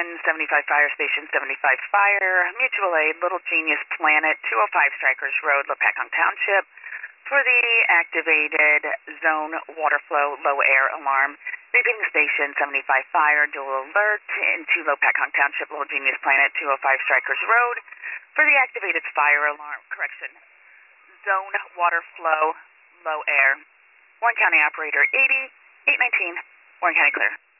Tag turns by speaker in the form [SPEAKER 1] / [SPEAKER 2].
[SPEAKER 1] Station, 75 Fire Station, 75 Fire, Mutual Aid, Little Genius Planet, 205 Strikers Road, Lopatcong Township, for the activated zone water flow low air alarm. Beeping Station, 75 Fire, dual alert into Lopatcong Township, Little Genius Planet, 205 Strikers Road, for the activated fire alarm, zone water flow low air. Warren County Operator 80, 819, Warren County clear.